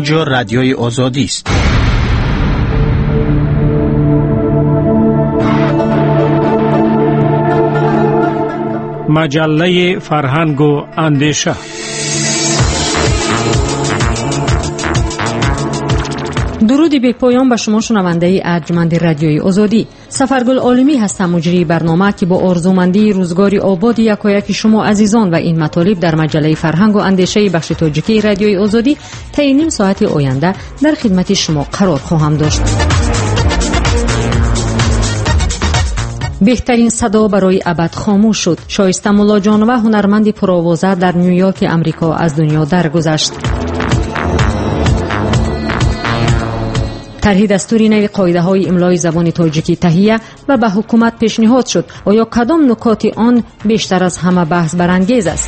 اینجا رادیوی آزادی است. مجله فرهنگ و اندیشه. درودی به پایان به شما شنونده ارجمند رادیوی آزادی. سفرگل عالمی هستم، مجری برنامه که با آرزومندی روزگاری آباد یکایک شما عزیزان و این مطالب در مجله فرهنگ و اندیشه بخش تاجیکی رادیوی آزادی تا نیم ساعت آینده در خدمت شما قرار خواهم داشت. بهترین صدا برای ابد خاموش شد. شایسته مولا جان و هنرمند پرآوازه در نیویورک امریکا از دنیا درگذشت. طرح دستوری نو قاعده‌های املای زبان تاجیکی تهیه و به حکومت پیشنهاد شد. آیا کدام نکات آن بیشتر از همه بحث برانگیز است؟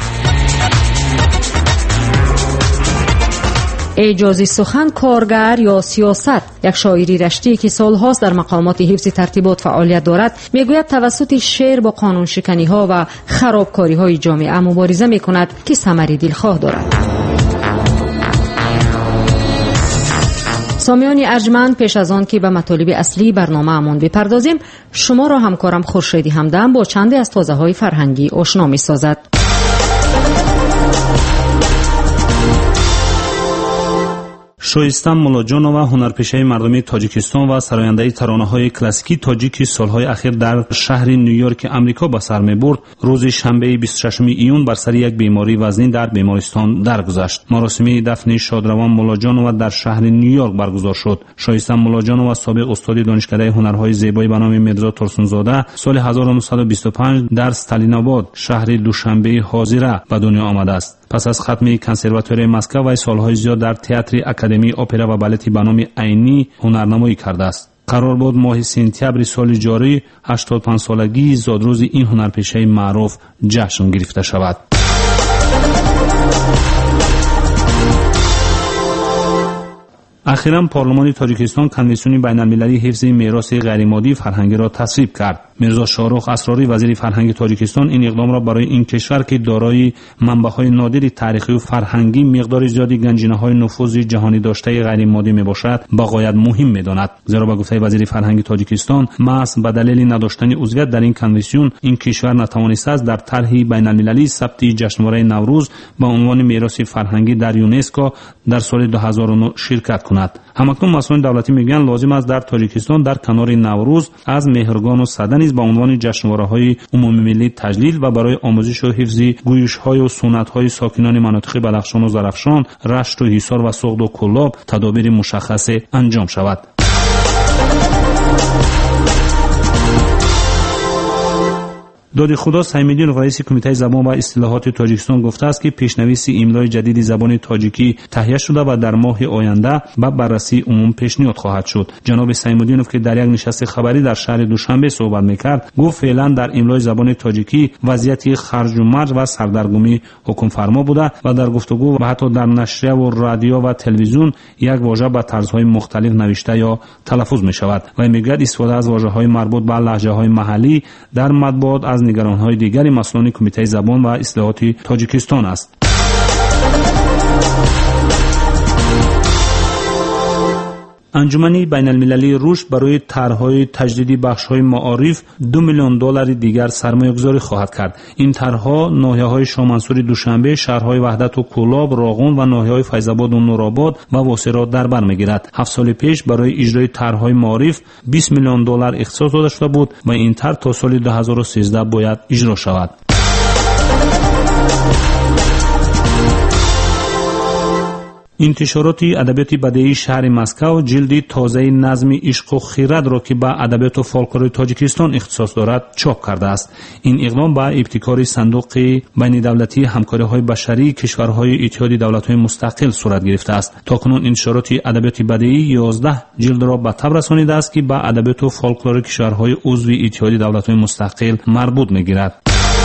اجازی سخن کارگر یا سیاست، یک شاعری رشتی که سالهاست در مقامات حفظ ترتیبات فعالیت دارد، میگوید توسط شعر با قانون شکنی ها و خرابکاری های جامعه مبارزه میکند که ثمری دلخواه دارد. سامیان ارجمند، پیش از آن که به مطالب اصلی برنامه‌مان بپردازیم، شما را همکارم خورشیدی همدم با چندی از تازه‌های فرهنگی آشنا می‌سازد. شایسته مولا جان و هنرپیشه مردمی تاجیکستان و سراینده ترانه‌های کلاسیکی تاجیکی سالهای اخیر در شهر نیویورک امریکا به سر می‌برد، روز شنبه 26 ایون بر سر یک بیماری وزنی در بیمارستان درگذشت. مراسم دفن شادروان مولا جان و در شهر نیویورک برگزار شد. شایسته مولا جان و سابق استاد دانشکده هنرهای زیبایی به نام میرزا ترسونزاده سال 1925 در استالیناباد شهر دوشنبه حاضره به دنیا آمده است. پس از ختم کنسرواتوری مسکو و سالهای زیاد در تئاتر اکادمی اپرا و بالت به نام عینی هنرنمایی کرده است. قرار بود ماه سپتامبر سال جاری 85 سالگی زادروز این هنرپیشه معروف جشن گرفته شود. اخیراً پارلمان تاجیکستان کنوانسیون بین‌المللی حفظ میراث غیرمادی فرهنگی را تصویب کرد. میرزا شاهرخ اسراری وزیر فرهنگ تاجیکستان این اقدام را برای این کشور که دارای منبع‌های نادر تاریخی و فرهنگی مقدار زیادی گنجینه‌های نفوذ جهانی داشته غیرمادی میباشد بغایت مهم می‌داند. زیرا به گفته وزیر فرهنگ تاجیکستان محض به دلیل نداشتن عضویت در این کنوانسیون این کشور نتوانسته است در طرح بین‌المللی ثبت جشنواره نوروز با عنوان میراث فرهنگی در یونسکو در سال 2009 شرکت کند. همکنون مسئولان دولتی میگن لازم است در تاجیکستان در کنار نوروز از مهرگان و سده نیز با عنوان جشنواره‌های عمومی ملی تجلیل و برای آموزش و حفظ گویش‌های و سنت‌های ساکنان مناطق بدخشان و زرافشان، رشت و حصار و سغد و کلاب تدابیر مشخص انجام شود. داد خدا سیم‌الدین رئیس کمیته زبان و اصطلاحات تاجیکستان گفته است که پیشنویس املای جدید زبان تاجیکی تهیه شده و در ماه آینده به بررسی عموم پیشنهاد خواهد شد. جناب سیم‌الدینوف که در یک نشست خبری در شهر دوشنبه صحبت می‌کرد، گفت فعلا در املای زبان تاجیکی وضعیت خرج و مرج و سردرگمی حکم فرما بوده و در گفتگو و حتی در نشریه و رادیو و تلویزیون یک واژه به طرزهای مختلف نوشته یا تلفظ می‌شود و می‌گوید استفاده از واژه‌های مربوط به لهجه‌های محلی در مطبوعات از نگران‌های دیگری مسئولان کمیته زبان و اصلاحات تاجیکستان است. انجمن بین‌المللی روش برای طرح‌های تجدیدی بخش‌های معارف $2 میلیون دیگر سرمایه‌گذاری خواهد کرد. این طرح‌ها ناحیه‌های شامنصور دوشنبه، شهرهای وحدت و کولاب، راغون و ناحیه‌های فیض‌آباد و نورآباد و واصل را در بر می‌گیرد. 7 سال پیش برای اجرای طرح‌های معارف $20 میلیون اختصاص داده شده بود و این طرح تا سال 2013 باید اجرا شود. انتشارات ادبیات بدیعی شهر مسکو جلد تازه نظم عشق و خیرت را که به ادبیات و فولکلور تاجیکستان اختصاص دارد چاپ کرده است. این اقدام به ابتکار صندوق بین دولتی همکاری‌های بشری کشورهای اتحاد دولت‌های مستقل صورت گرفته است. تاکنون انتشارات ادبیات بدیعی 11 جلد را به تب رسانیده است که به ادبیات و فولکلور کشورهای عضو اتحاد دولت‌های مستقل مربوط می‌گیرد.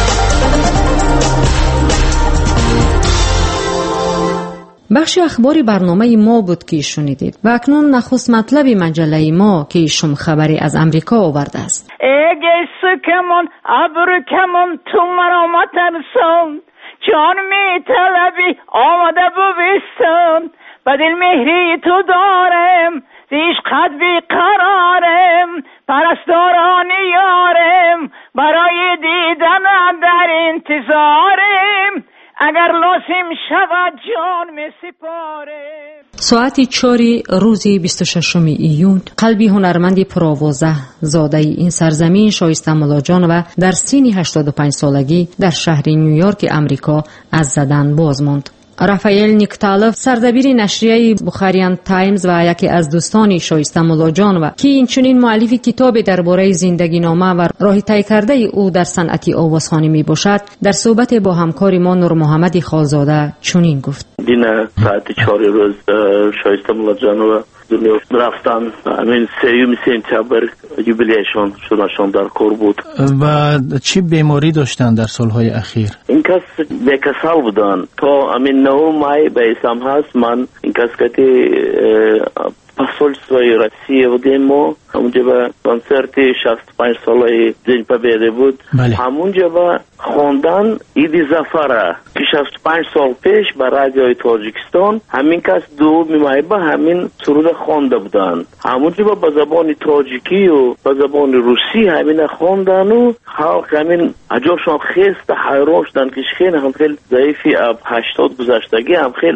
بخش اخباری برنامه ما بود که شنیدید و اکنون نخست مطلب مجله ما که شم خبری از امریکا آورده است. اگه سکمون ابر کمون تو مرا مترسون، جان می طلبی آمده ببستم، و دل مهری تو دارم ز عشقت بیقرارم پرستاران یارم برای دیدن در انتظارم اگر لازم شود جان می سپارم. ساعت 4 روز 26 ایون قلبی هنرمند پرآوازه زاده این سرزمین شایسته ملاجان و در سن 85 سالگی در شهر نیویورک امریکا از زدن باز ماند. رافائل نیکتالوف سردبیر نشریه بخاریان تایمز و یکی از دوستان شایسته ملاجان و که اینچنین مؤلف کتاب درباره زندگی نامه و راه طی کرده او در صنعت آوازخوانی می باشد در صحبت با همکار ما نور محمد خالزاده چنین گفت: دینا ساعت 4 روز شایسته ملاجان و دنیا رفتن همین 3 سپتامبر یوبیلیشون شدنشون در کار بود. و چی بیماری داشتن در سالهای اخیر؟ این کس بیکسال بودن تا همین 9 مای به اسم هست. من این کس که посольстве России بودیم ما همونجا به کنسرت 65 ساله دین победы بود. همونجا به خواندن ایدی زفره که 65 سال پیش به رادیوی تاجیکستان همین کس 2 مای به همین سرود خوانده بودن. همونجا به زبان تاجیکی و به زبان روسی همین خواندن و خلق همین اجاشان خیست حیران شدن که خیلی هم خیلی ضعیفی اب 80 گذشتگی هم خیلی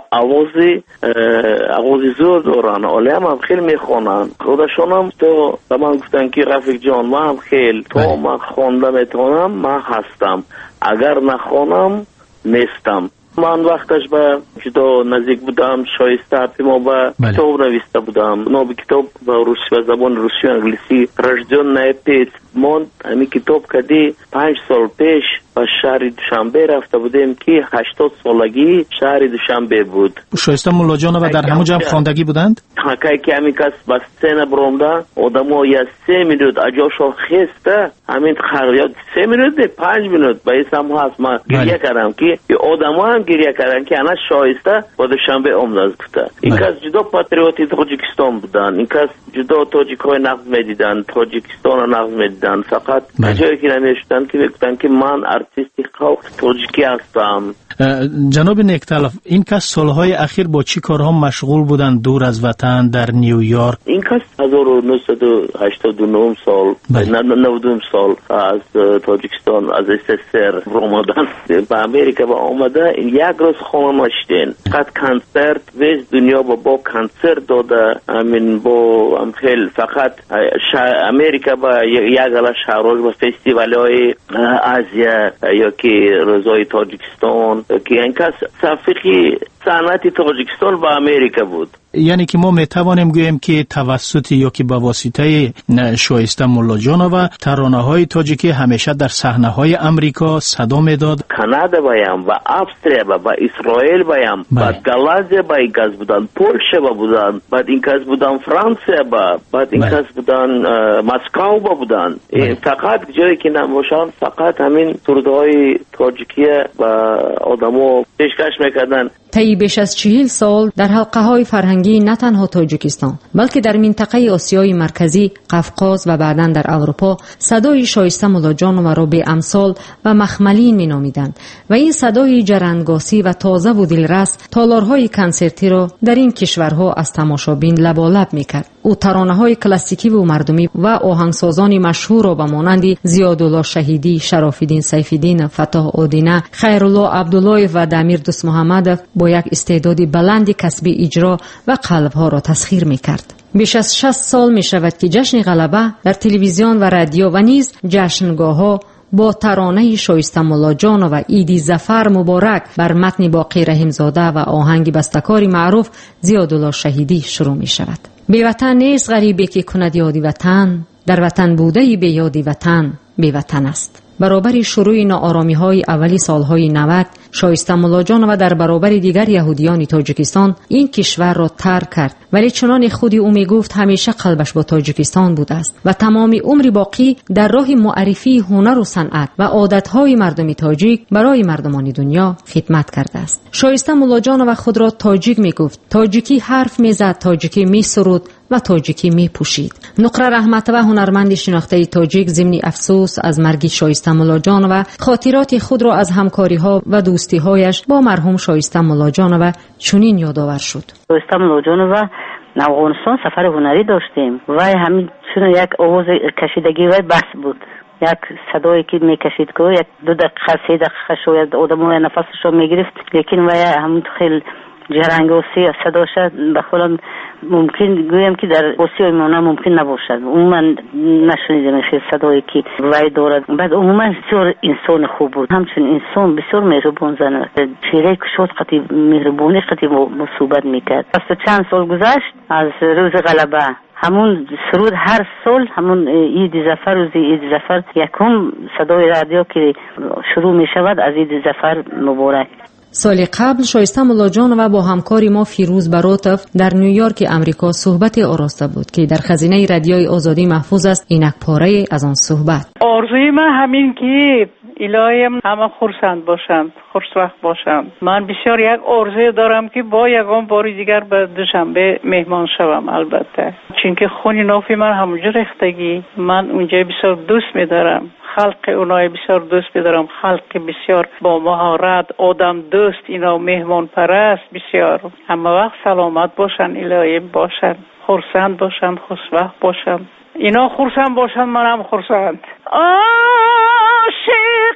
آوازی زور دارن ولی هم خیلی میخوانن. خودشان هم تو به من گفتن که رفیق جان من هم خیلی تو من خوانده میتونم من هستم اگر نخوانم نیستم. من وقتش به جدا نزدیک بودم شایسته ما به کتاب نویسته بودم. نو کتاب به روسی و زبان روسی و انگلیسی رژدون پیت من همین کتاب کدی 5 سال پیش به شهر دوشنبه رفته بودیم که 80 سالگی شهر دوشنبه بود. شایسته ملاجان و در همونجا هم خواندگی بودند؟ حکای که همین کس به سینه برامده آدم یا 3 منوت اجاشو خسته همین خریاد 3 منوت 5 منوت به اسم هست. من گریه کردم که آدم ها هم گریه کردن که انا شایسته با دوشنبه آمده بوده. این کس جدا پاتریوتی تاجیکستان بودن. این کس جدا تاجیک های نقد میدیدن تاجیکستان نقد میدیدن. فقط جایی که نمیشتن که بگفتن که من ارتیستی خلق تاجیکی هستم. جناب نیکتالوف این کس سالهای اخیر با چی کارها مشغول بودن دور از وطن در نیویورک؟ این کس 1989 سال 99 سال از تاجیکستان از SSR آمدن به امریکا و آمده یک روز خانه نشدن. فقط کنسرت ویز دنیا با کنسرت داده همین با خیلی فقط امریکا با یک علا شهرها با فستیوال های آسیا یا که روزای تاجیکستان که این کس صفحه صنعت تاجیکستان و امریکا بود. یعنی که ما میتوانیم گوییم که توسط یا که به واسطه شایسته ملاجان و ترانه‌های تاجیکی همیشه در صحنه‌های امریکا صدا میداد. کانادا بایم و استرالیا و اسرائیل بایم و گالازیا با این کس بودن پولش بودن بعد این کس بودن فرانسه بعد این کس بودن مسکو بودن. فقط جایی که نباشن فقط همین سرودهای تاجیکی و آدمو پیشکش میکردن. طی بیش از 40 سال در حلقه‌های فرهنگی نه تنها تاجیکستان بلکه در منطقه آسیای مرکزی، قفقاز و بعداً در اروپا صدای شایسته ملاجان را به امثال و مخملین می‌نامیدند و این صدای جرندگاسی و تازه و دلرس تالارهای کنسرتی را در این کشورها از تماشابین لبالب می‌کرد. او ترانه‌های کلاسیکی و مردمی و آهنگسازان مشهور را به مانند زیادالله شهیدی، شراف‌الدین سیف‌الدین، فتح آدینه، خیرالله عبدالله و دمیر دوست محمد با یک استعداد بلند کسبی اجرا و قلب‌ها را تسخیر می‌کرد. بیش از 60 سال می‌شود که جشن غلبه در تلویزیون و رادیو و نیز جشنگاه‌ها با ترانه شایسته ملاجان و ایدی ظفر مبارک بر متن باقی رحیمزاده و آهنگ بستکار معروف زیادالله شهیدی شروع می‌شود. بی وطن نیست غریبی که کند یادی وطن، در وطن بوده بی یادی وطن بی وطن است. برابر شروع ناآرامی‌های اولی سالهای 90 شایسته ملاجان و در برابر دیگر یهودیان تاجیکستان این کشور را ترک کرد، ولی چنان خودی او میگفت همیشه قلبش با تاجیکستان بوده است و تمام عمر باقی در راه معرفی هنر و صنعت و عادت‌های مردم تاجیک برای مردمان دنیا خدمت کرده است. شایسته ملاجان و خود را تاجیک میگفت، تاجیکی حرف میزد، تاجیکی میسرود و تاجیکی می پوشید. نقره رحمتوه هنرمند شناخته تاجیک ضمن افسوس از مرگ شایسته ملاجانوه خاطرات خود را از همکاری‌ها و دوستی‌هایش با مرحوم شایسته ملاجانوه چنین یادآور شد. شایسته ملاجانوه افغانستان سفر هنری داشتیم و همین چون یک آواز کشیدگی و بس بود، یک صدایی که میکشید که یک 2 دقیقه 3 دقیقه شاید آدم‌ها نفسش رو میگرفت، لیکن و همون خیلی جرنگوسی صداش بخوام ممکن گویم که در بوسیای مانا ممکن نباشد. من نشنیدم خیلی صدایی که وای دارد. بعد عموما بسیار انسان خوب بود، همچنین انسان بسیار مهربان زن، چهره کشود قطعی مهربانی قطعی صحبت میکرد. پس چند سال گذشت از روز غلبه، همون سرود هر سال همون عید ظفر، روز عید ظفر یکم صدای رادیو که شروع می شود از عید ظفر مبارک. سال قبل شایسته ملاجانوه با همکاری ما فیروز براتف در نیویورک امریکا صحبت آراسته بود که در خزینه رادیوی آزادی محفوظ است. اینک پاره از آن صحبت. آرزوی من همین که الهیم همه خرسند باشند، خوشوقت باشند. من بسیار یک آرزوی دارم که با یگان بار دیگر به دوشنبه مهمان شوم. البته چون که خون نافی من همونجا ریختگی، من اونجا بسیار دوست می‌دارم، خلق اونای بسیار دوست می‌دارم، خلق بسیار با مهارت، آدم دوست، اینا مهمان پرست بسیار. همه وقت سلامت باشن، الهی باشن، خرسند باشن، خوشوقت باشن. اینا خرسند باشن، منم خرسند. عاشق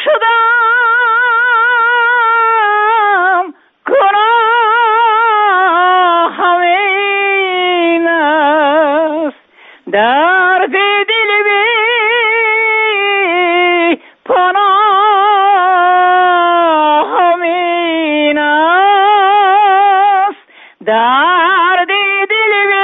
شدم گناه همین است، درد دل بی پناه همین است، درد دل بی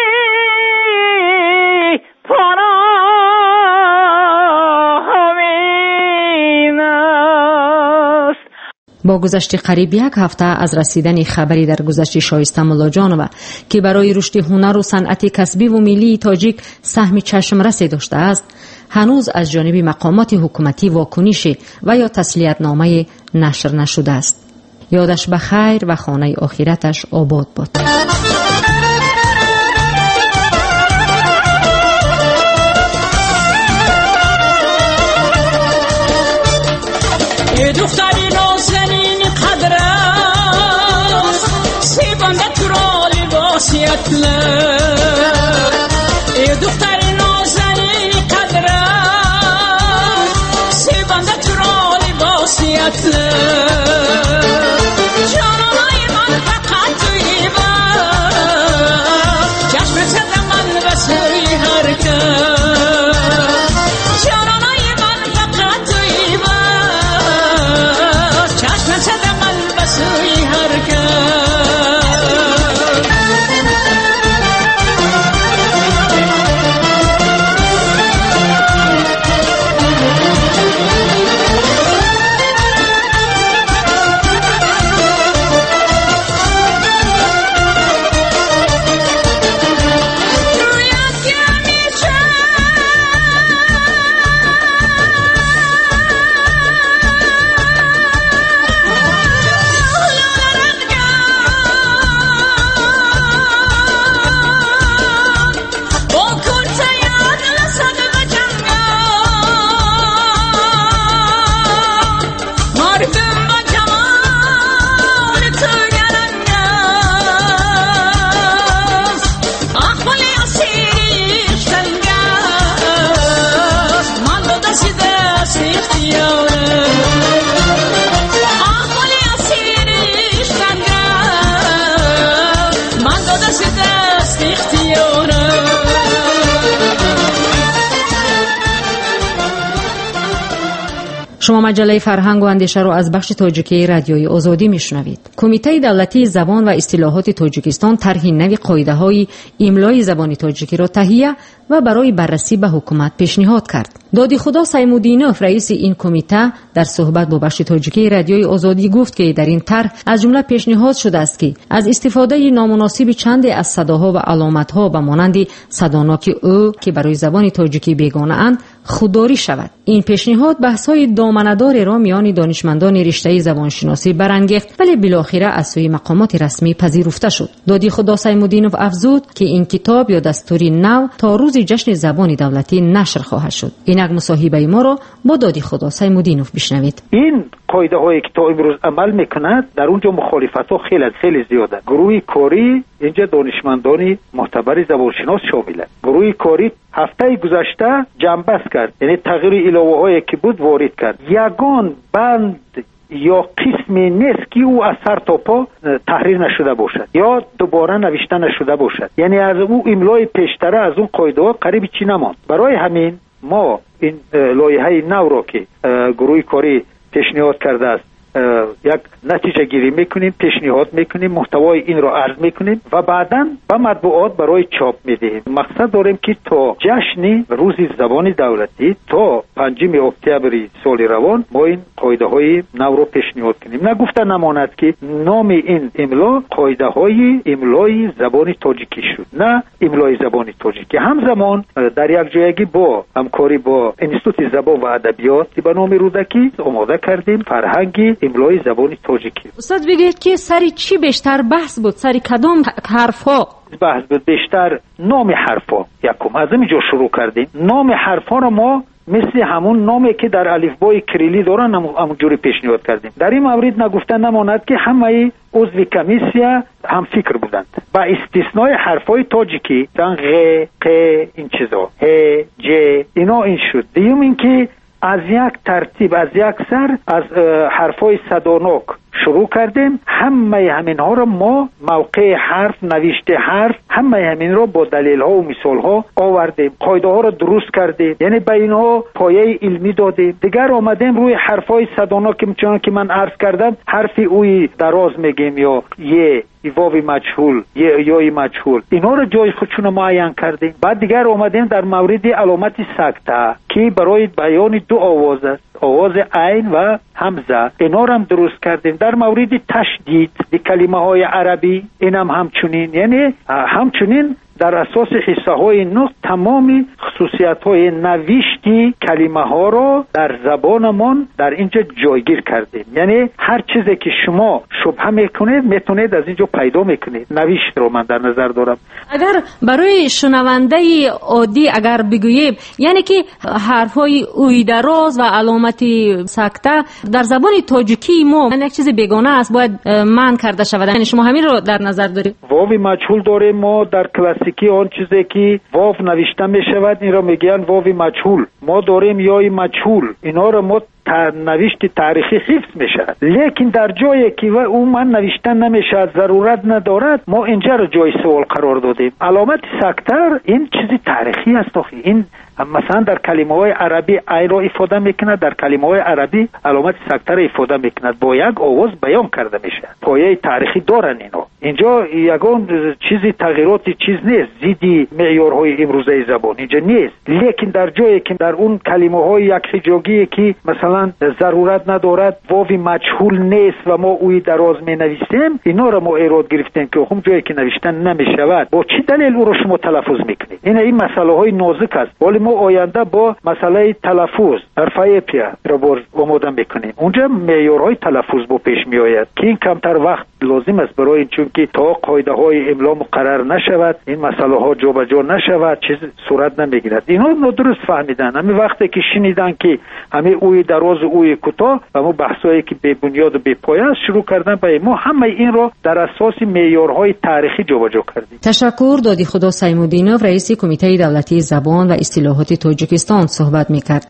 پناه همین است. با گذشت قریب 1 هفته از رسیدن خبری در گذشت شایسته ملاجانوه که برای رشد هنر و صنعت کسبی و ملی تاجیک سهم چشم رسی داشته است، هنوز از جانب مقامات حکومتی واکنش و یا تسلیت نامه نشر نشده است. یادش بخیر و خانه آخرتش آباد باد. دختری نازنین قدر است، سیبانده تو را لباسیت دختری نازنین قدر است، سیبانده تو را لباسیت جانای من فقط توی با چشم صد من بسوی هر کس، جانای من فقط توی با چشم صد من بسوی هر کس. شما مجله فرهنگ و اندیشه رو از بخش تاجیکی رادیوی آزادی میشنوید. کمیته دولتی زبان و اصطلاحات تاجیکستان طرح نوی قاعده‌های املای زبان تاجیکی را تهیه و برای بررسی به حکومت پیشنهاد کرد. دادی خدا سیمودینوف رئیس این کمیته در صحبت با بخش تاجیکی رادیوی آزادی گفت که در این طرح از جمله پیشنهاد شده است که از استفاده نامناسب چند از صداها و علامت‌ها به مانند صداناک او که برای زبان تاجیکی بیگانه اند خودداری شود. این پیشنهاد بحث‌های دامنه‌دار را میان دانشمندان رشته زبانشناسی برانگیخت، ولی بالاخره از سوی مقامات رسمی پذیرفته شد. دادی خدا سیمودینوف افزود که این کتاب یا دستوری نو تا روز جشن زبان دولتی نشر خواهد شد. اینک مصاحبه ما را با دادی خدا سیمودینوف بشنوید. این قاعده هایی که تا امروز عمل میکند در اونجا مخالفت ها خیلی زیاده. گروه کاری اینجا دانشمندان معتبر زبانشناس شاملند. گروه کاری هفته گذشته جنبست کرد، یعنی تغییر علاوه هایی که بود وارد کرد. یگان بند یا قسمی نیست که او از سر تا پا تحریر نشده باشد یا دوباره نوشته نشده باشد، یعنی از او املای پیشتره از اون قاعده ها قریب چی نماند. برای همین ما این لایحه نو را که گروه کاری پیشنهاد کرده است یک نتیجه گیری میکنیم، پیشنهاد میکنیم، محتوای این را عرض میکنیم و بعداً به مطبوعات برای چاپ میدهیم. مقصد داریم که تا جشن روز زبان دولتی تا 5 اکتبر سال روان ما این قاعده های نو را پیشنهاد کنیم. نگفته نماند که نام این املا قاعده های املای زبان تاجیکی شد، نه املای زبان تاجیکی. همزمان در یک جایگی با همکاری با انستیتوت زبان و ادبیات به نام رودکی آماده کردیم فرهنگی املای زبان تاجیکی. استاد بگید که سری چی بیشتر بحث بود؟ سری کدام حرفا بحث بود؟ بیشتر نام حرفا. یکم از اینجا شروع کردیم. نام حرفا را ما مثل همون نامی که در الفبای کریلی دارن همونجوری پیشنهاد کردیم. در این مورد نگفته نماند که همه عضو کمیسیا هم فکر بودند با استثنای حرفای تاجیکی، غ، ق، این چیزا، ه، ج، اینا این شد. دیوم این که از یک ترتیب از یک سر از حرفای صداناک شروع کردیم. همه همین ها را ما موقع حرف، نوشته حرف، همه همین را با دلیل ها و مثال ها آوردیم، قاعده ها را درست کردیم، یعنی به اینها پایه علمی دادیم. دیگر آمدیم روی حرفای صداناک که من عرض کردم، حرف اوی دراز میگیم یا یه واو مجهول یا مجهول، اینا رو جای خودشون معین کردیم. بعد دیگر اومدیم در مورد علامت سکته که برای بیان دو آواز است، آواز عین و همزه، اینا رو هم درست کردیم. در مورد تشدید به کلمه های عربی اینم همچنین، یعنی همچنین در اساس حصه های نو تمامی خصوصیت های نوشتی کلمه ها رو در زبانمون در اینجا جایگیر کردیم. یعنی هر چیزی که شما شبهه میکنید میتونید از اینجا پیدا میکنید. نوشت رو من در نظر دارم. اگر برای شنونده عادی اگر بگوییم، یعنی که حرفای اوی دراز و علامت سکته در زبان تاجیکی ما یک چیز بیگانه است، باید منع کرده شود. یعنی شما همین رو در نظر دارید؟ واو مجهول داریم ما در کلاسیکی، آن چیزی که واو نوشته می شود این را میگن واو مجهول. ما داریم یای مجهول، اینا را ما نوشت تاریخی حفظ میشد، لیکن در جایی که او من نوشتن نمیشد، ضرورت ندارد، ما اینجا را جای سوال قرار دادیم. علامت سکتر این چیزی تاریخی است. این مثلا در کلمه های عربی ای را افاده میکند، در کلمه های عربی علامت سکتر افاده میکند، با یک آواز بیان کرده میشه. پایه تاریخی دارن اینا. اینجا یگان چیزی تغییراتی چیز نیست، زیدی معیارهای امروزه زبان اینجا نیست. لیکن در جایی که در اون کلمه های یک حجاگی که مثلا ضرورت ندارد، واو مجهول نیست و ما اوی دراز می نویسیم، اینا را ما ایراد گرفتیم که هم جایی که نوشتن نمیشود، با چه دلیل او را شما تلفظ میکنید؟ این مسئله های نازک است. ولی ما آینده با مسئله تلفظ حرفای پیا را آماده میکنیم. اونجا معیارهای تلفظ با پیش می آید که این کمتر وقت لازم است برای این، چون که تا قاعده های املا مقرر نشود، این مسئله ها جابجا نشود، چیز صورت نمیگیرد. اینا درست فهمیدن. همین وقتی که شنیدن که همه اوی دراز و اوی کوتاه و ما بحثایی که بی بنیاد و بی پایه است شروع کردن، به ما همه این را در اساس معیارهای تاریخی جابجا کردیم. تشکر. دادی خدا سیمودینوف رئیس کمیته دولتی زبان و اصطلاحات تاجیکستان صحبت میکرد.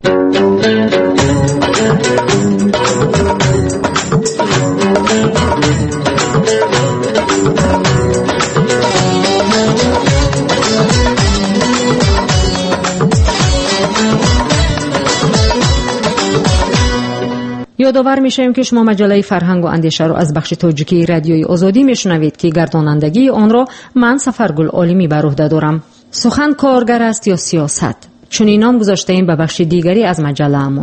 یادآور میشیم که شما مجله فرهنگ و اندیشه را از بخش تاجیکی رادیوی آزادی میشنوید که گردانندگی آن را من سفرگل عالمی بر عهده دارم. سخن کارگر است یا سیاست؟ چون نام گذاشته ایم به بخش دیگری از مجله امون را.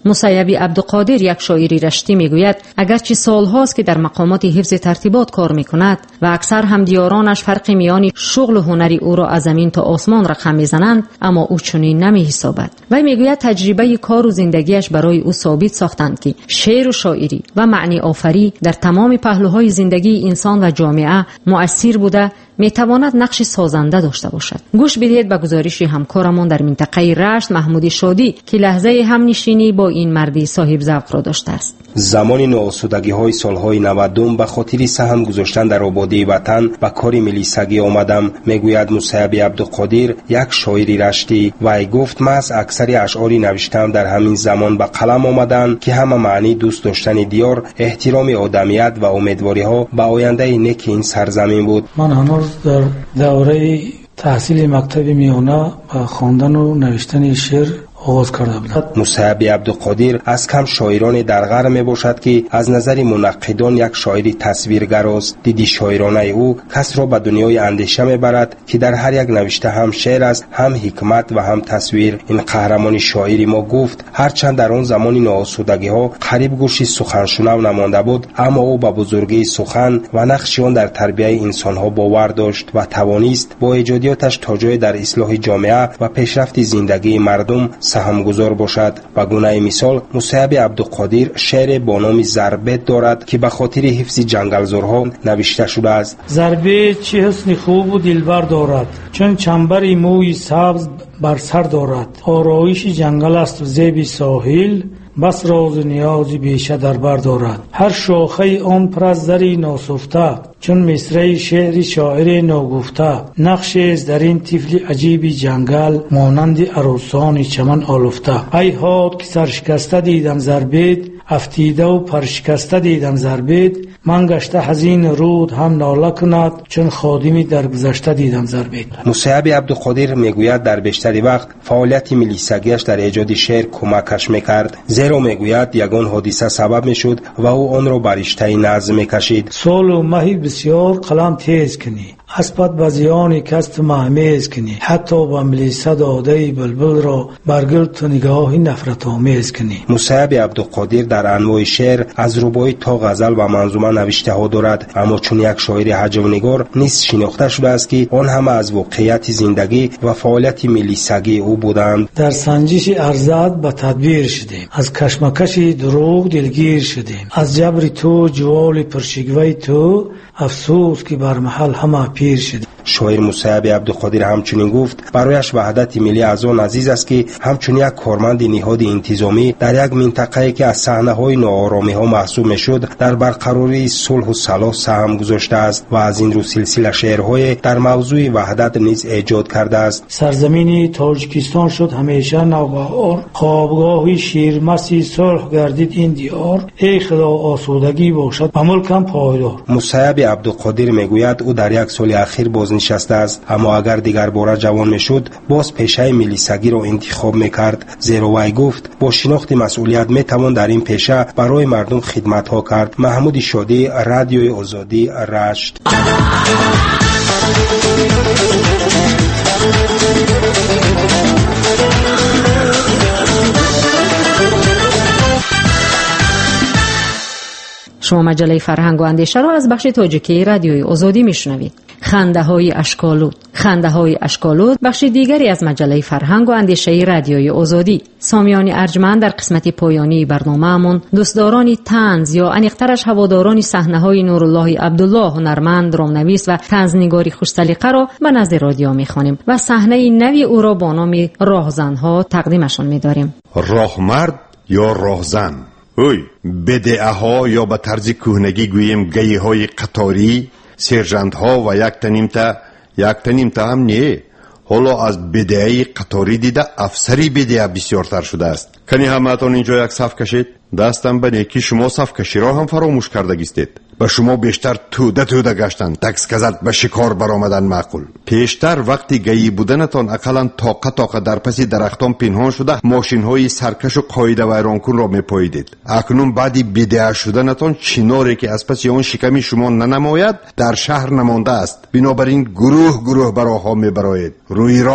مسیب عبدالقادر، یک شاعر رشتی، میگوید اگرچه سالهاست که در مقامات حفظ ترتیبات کار میکند و اکثر همدیارانش فرق میان شغل و هنری او را از زمین تا آسمان رقم میزنند، اما او چنین نمیحسابد. و میگوید تجربه کار و زندگیش برای او ثابت ساختند که شعر و شاعری و معنی آفری در تمام پهلوهای زندگی انسان و جامعه مؤثر بوده، میتواند نقش سازنده داشته باشد. گوش بدهید به گزارش همکارمان در منطقه رشت، محمود شادی، که لحظه همنشینی با این مردی صاحب ذوق را داشته است. زمان نوآسودگی‌های سالهای 90 به خاطر سهم گذاشتن در آبادی وطن و کار ملیسگی آمدم، میگوید مسیب عبدالقادر، یک شاعر رشتی. و ای گفت من از اکثر اشعاری نوشتم در همین زمان به قلم آمدن که همه معنی دوست داشتن دیار، احترام آدمیت و امیدواری‌ها به آینده نیک این سرزمین بود. من هنوز در دوره تحصیل مکتب میانه و خواندن و نوشتن شعر آغاز کرده بودم. مسیب عبدالقادر از کم شاعران در غرب می باشد که از نظر منقدان یک شاعر تصویرگر است. دیدی شاعرانه او کس را به دنیای اندیشه می برد که در هر یک نوشته هم شعر است، هم حکمت و هم تصویر. این قهرمان شاعری ما گفت هرچند در آن زمان نوآسودگی ها قریب گوشی سخن شنو نمانده بود، اما او به بزرگی سخن و نقش آن در تربیت انسان ها باور داشت و توانست با ایجادیاتش تا جای در اصلاح جامعه و پیشرفت زندگی مردم سهمگذار باشد. و گونه مثال مسیب عبدالقادر شعر با نام ضربت دارد که به خاطر حفظ جنگلزارها نوشته شده است. ضربت چه حسن خوب و دلبر دارد، چون چنبر موی سبز بر سر دارد. آرایش جنگل است و زیب ساحل، بس راز و نیازی بیشه در بر دارد. هر شاخه آن پر از زری ناسفته، چون مصرع شعر شاعر ناگفته. نقش از در این طفل عجیبی جنگل، مانند عروسان چمن آلفته. ای هات که سرشکسته دیدم ضربت، افتیده و پرشکسته دیدم ضربت. من گشته حزین رود هم ناله کند، چون خادمی در گذشته دیدم ضربت. مسیب عبدالقادر میگوید در بیشتر وقت فعالیت ملیسگیش در ایجاد شعر کمکش میکرد، زیرا میگوید یگان حادثه سبب میشد و او آن را بر رشته نظم میکشید. سال و ماهی بسیار قلم تیز کنی، اسپت بزیانی کست محمیز کنی، حتی با ملیسه داده بلبل را برگل تو نگاهی نفرت آمیز کنی. مسیب عبدالقادر در انواع شعر از رباعی تا غزل و منظومه نوشته ها دارد، اما چون یک شاعر حجم نگار نیست شناخته شده است که آن همه از واقعیت زندگی و فعالیت ملیسگی او بودند. در سنجش ارزد به تدبیر شدیم، از کشمکش دروغ دلگیر شدیم. از جبر تو جوال پرشگوی تو، افسوس که بر محل همه پیر شدیم. شاعر مسیب عبدالقادر همچنین گفت برایش وحدت ملی از آن عزیز است که همچون یک کارمند نهاد انتظامی در یک منطقه‌ای که از صحنه‌های ناآرامی‌ها محسوب می‌شد در برقراری صلح و صلاح سهم گذاشته است و از این رو سلسله شعرهای در موضوع وحدت نیز ایجاد کرده است. سرزمین تاجیکستان شد همیشه نوبهار، خوابگاهی شیرمسی صلح گردید این دیار. ای خدا آسودگی باشد به ملکم پایدار. مسیب عبدالقادر میگوید او در یک سال اخیر بازنشسته است، اما اگر دیگر باره جوان میشد باز پیشه ملیسگی را انتخاب میکرد، زیرا وی گفت با شناخت مسئولیت میتوان در این پیشه برای مردم خدمت ها کرد. محمود شادی، رادیوی آزادی، رشت. شما مجله فرهنگ و اندیشه را از بخش تاجیکی رادیوی آزادی میشنوید. خنده های اشکالود بخش دیگری از مجله فرهنگ و اندیشه رادیوی آزادی. سامیان ارجمند در قسمت پایانی برنامه‌مون دوستداران طنز یا انیقترش هواداران صحنه‌های نورالله عبدالله هنرمند، رامنویس و طنزنگاری خوش‌سلیقه را به نزد رادیو می‌خوانیم و صحنه نوی او را با نام راهزن‌ها تقدیمشان می‌داریم. راهمرد یا راهزن. بدعه ها یا به طرز کهنگی گوییم گیه های قطاری، سرجنت ها و یک تنیمته هم نه. حالا از بدعه قطاری دیده افسری بدعه بسیارتر شده است. کنی همتون اینجا یک صف کشید، دستم به نیکی شما صف کشی را هم فراموش کردگیستید. به شما بیشتر توده گشتن، تکس کزد به شکار برآمدن معقول. پیشتر وقتی گیی بودنتان اقلا تاقه در پسی درختان پنهان شده ماشین های سرکش و قاعده ویرانکن را میپاییدید. اکنون بعدی بدعه شدنتان چناری که از پس اون شکمی شما ننماید در شهر نمانده است. بنابراین گروه به راه ها میبرایید. روی راست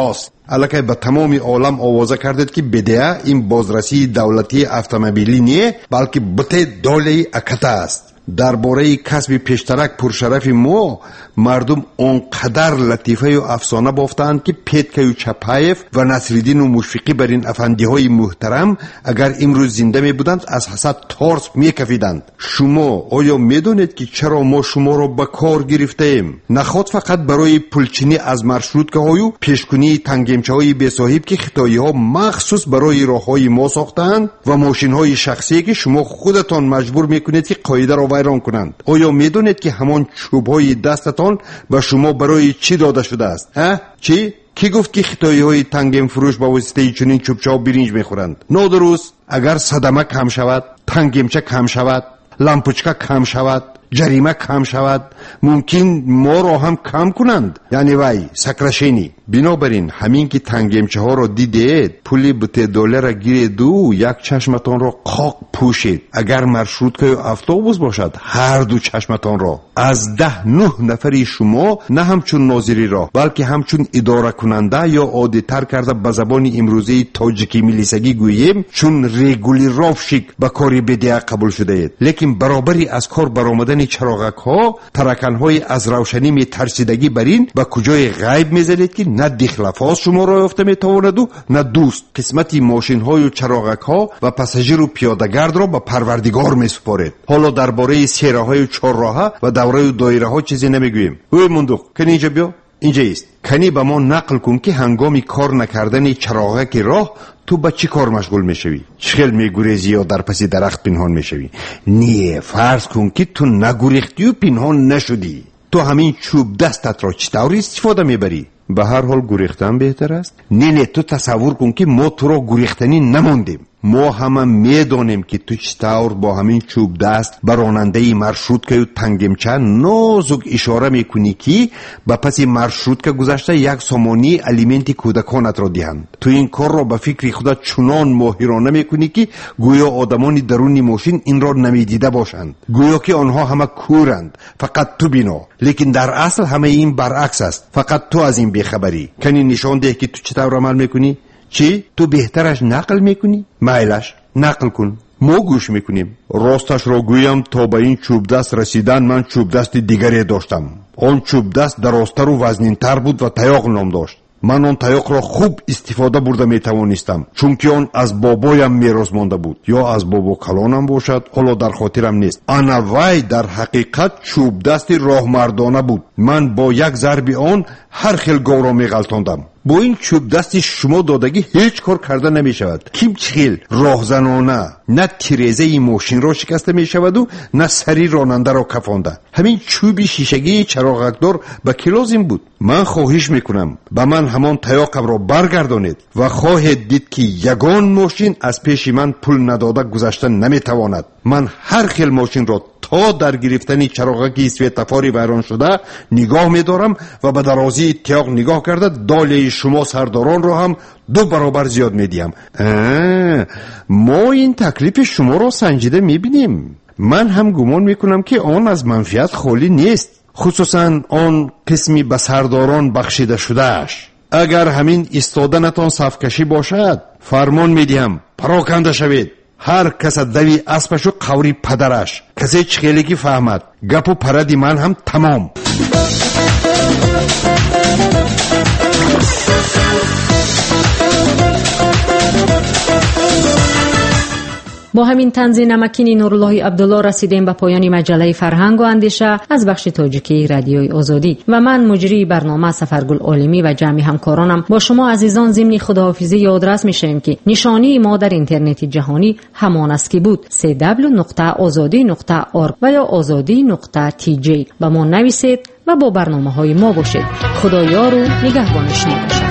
الکی به تمام عالم آوازه کردید که بدعه این بازرسی دولتی اتومبیلی نیه بلکه بته دوله اکتا است. درباره کسب پیشترک پرشرف ما مردم اونقدر لطیفه و افسانه بافتند که پتکه و چپایف و نصرالدین و مشفقی بر این افندی های محترم اگر امروز زنده می بودند از حسد تارس می کفیدند. شما آیا می دونید که چرا ما شما را به کار گرفته ایم؟ نخواد فقط برای پلچینی از مارشروتکه های پیشکنی تنگیمچه های بی صاحب که خطایی ها مخصوص برای راه های ما ساختند و ماشین های شخصی که شما خودتان مجبور می کنید که قاعده را ویران کنند. آیا می دونید که همان چوب های دستتان به شما برای چی داده شده است؟ چی؟ کی گفت که خطایی های تنگیم فروش با واسطه چنین چوبچه برنج میخورند؟ نادرست. اگر صدمه کم شود، تنگیمچه کم شود، لامپوچکا کم شود، جریمه کم شود، ممکن ما را هم کم کنند. یعنی وای سکرشینی. بنابراین همین که تنگیمچه ها را دیدید پولی بته دلار را گیرید و یک چشمتان را قاق پوشید. اگر مارشروتکه یا اتوبوس باشد هر دو چشمتان را از 10-9 نفری شما نه همچون ناظری را بلکه همچون اداره کننده یا عادی تر کرده به زبان امروزی تاجیکی ملیسگی گوییم چون رگولیروفشیک به کاری بدعه قبول شده اید. لیکن برابری از کار برآمدن چراغک ها ترکن های از روشنی می ترسیدگی برین به کجای غیب میزنید که نه دخلفاز شما را یافته میتواند و نه دوست. قسمتی ماشین های و چراغک ها و پاساژیر و پیاده‌گرد را به پروردگار میسپارید. حالا درباره سیره های چهارراهه و دوره و دایره ها چیزی نمیگوییم. اوی مندوق کنی اینجا بیا. اینجا است. کنی به ما نقل کن که هنگامی کار نکردن چراغک راه تو با چی کار مشغول میشوی؟ چخیل میگوریزی یا در پسی درخت پنهان میشوی؟ نه، فرض کن که تو نگوریختی و پنهان نشدی. تو همین چوب دستت را چطوری استفاده میبری؟ به هر حال گریختن بهتر است. نه تو تصور کن که ما تو را گریختنی نماندیم. ما همه میدانیم که تو چطور با همین چوب دست به راننده مارشروتکه و تنگیمچه نازک اشاره میکنی که به پس مارشروتکه گذشته یک سامانی الیمنتی کودکانت را دهند. تو این کار را به فکر خودت چنان ماهرانه میکنی که گویا آدمان درون ماشین این را نمیدیده باشند، گویا که آنها همه کورند، فقط تو بینا. لیکن در اصل همه این برعکس است، فقط تو از این بیخبری. کنی نشان ده که تو چطور عمل میکنی؟ چی؟ تو بهترش نقل میکنی؟ میلش نقل کن، ما گوش میکنیم. راستش را گویم تا به این چوب دست رسیدن من چوب دست دیگری داشتم. آن چوب دست درازتر و وزنینتر بود و تیاق نام داشت. من آن تیاق را خوب استفاده برده میتوانستم چون که آن از بابایم میراث مانده بود، یا از بابا کلانم باشد، حالا در خاطرم نیست. انا وای در حقیقت چوب دست راه مردانه بود. من با یک ضرب آن هر خیل گاو را میغلطاندم. با این چوب دستی شما دادگی هیچ کار کرده نمی شود. کیم چخیل راهزنانه نه تیرزه ای ماشین را شکسته می شود و نه سری راننده را کفانده. همین چوبی شیشگی چراغکدار به کی لازم بود؟ من خواهش میکنم به من همان تیاقم را برگردانید و خواهید دید که یگان ماشین از پیش من پول نداده گذشته نمیتواند. من هر خیل ماشین را تا در گرفتن چراغکی سویتفاری ویران شده نگاه می‌دارم و به درازی تیاق نگاه کرده داله شما سرداران را هم 2 برابر زیاد می‌دیم. ما این تکلیف شما را سنجیده می‌بینیم. من هم گمان می‌کنم که آن از منفعت خالی نیست، خصوصا آن قسمی به سرداران بخشیده شدهش. اگر همین استادنتان صفکشی باشد فرمان می‌دهم پراکنده شوید. هر کس دوی اسبش و قوری پدرش. کسی چخیلی که فهمد گپ و پردی من هم تمام. با همین طنز نمکین نورالله عبدالله رسیدیم به پایان مجله فرهنگ و اندیشه از بخش تاجیکی رادیوی آزادی و من مجری برنامه سفرگل عالمی و جمعی همکارانم با شما عزیزان ضمن خداحافظی یادرس میشیم که نشانی ما در اینترنت جهانی همان است که بود www.azadi.org و یا azadi.tj. با ما نویسید و با برنامه های ما باشید. خدا یار و نگهبان شما باشد.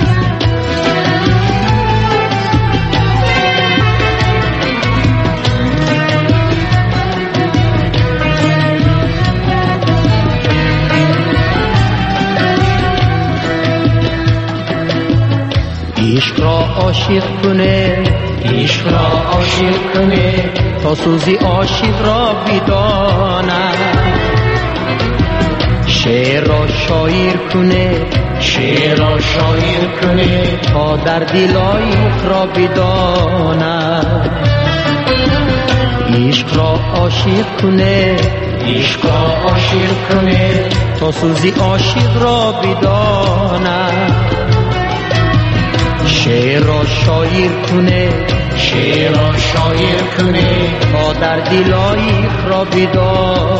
عشق را عاشق کنه، عشق را عاشق کنه تا سوزی عاشق را بداند. شعر را شاعر کنه شعر را شاعر کنه تا در دلای را بدانه عشق را عاشق کنه عشق را عاشق کنه تا سوزی عاشق را بدانه شعر را شاعر کنه شعر را شاعر کنه تا در دلای را بدانه